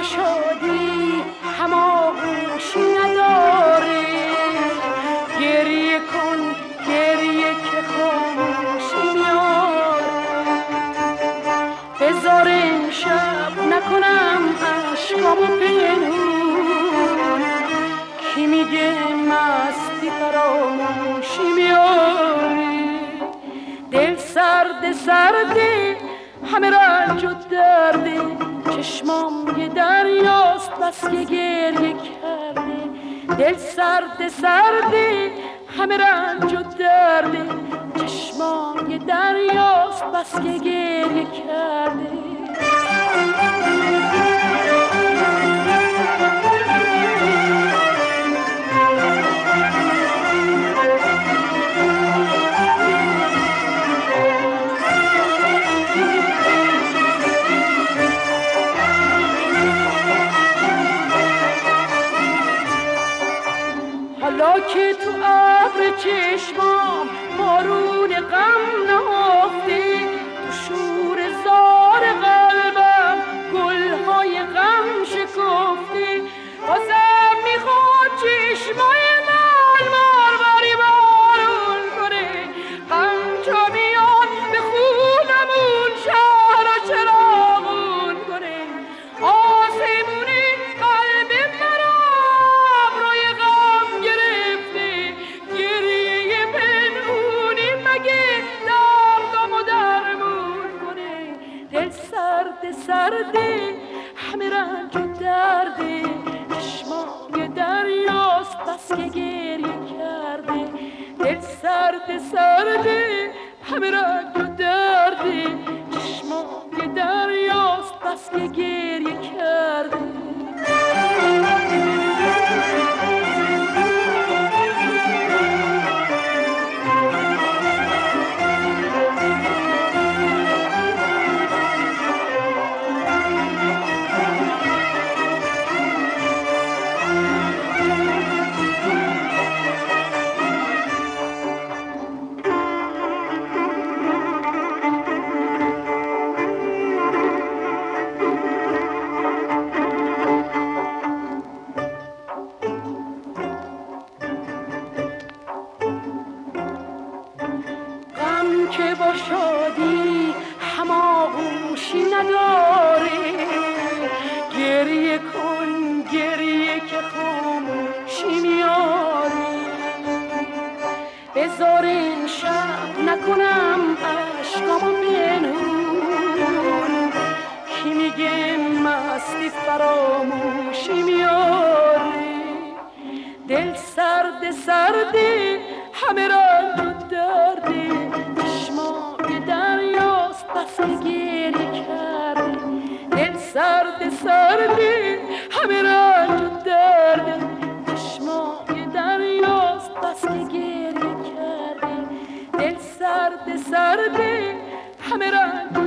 با شادی هماغوشی نداره، گریه کن گریه که خاموشی میاره. بذار این شب نکنم عشقامو پنهون، کی میگه مستی فراموشی میاره. دل سرد سرده همه رنج و درده، چشمام یه دریاست بس که گریه کرده. دل سرد سرده همه رنج و درده، چشمام یه دریاست بس که گریه کرده. حالا که تو ابر چشمام بارون غم نهفته، تو شور زار قلبم گلهای غم شکفته. بازم میخواد چشمای من باری بارون کنه، غم چو میاد به خونمون شهر و چراغون کنه. آسمونی قلب مرا روی غم گرفته، گریه پنهونی مگه دردمو درمون کنه. دل سرد سرده همه رنج و درده، چشمام یه دریاست بس که گریه کرده. دل سرد سرده همه رنج و درده، چشمام یه دریاست بس که گریه کرده. که با شادی هماغوشی نداره، گریه کن گریه که خاموشی میاره. بذار این شب نکنم عشقامو پنهون، کی میگه مستی فراموشی میاره. دل سرد سرده همه رنج و درده، چشمای دریاست بس که گریه کرده. دل سرد سرده همه رنج و درده، چشمای دریاست بس که گریه کرده. دل سرد سرده همه رنج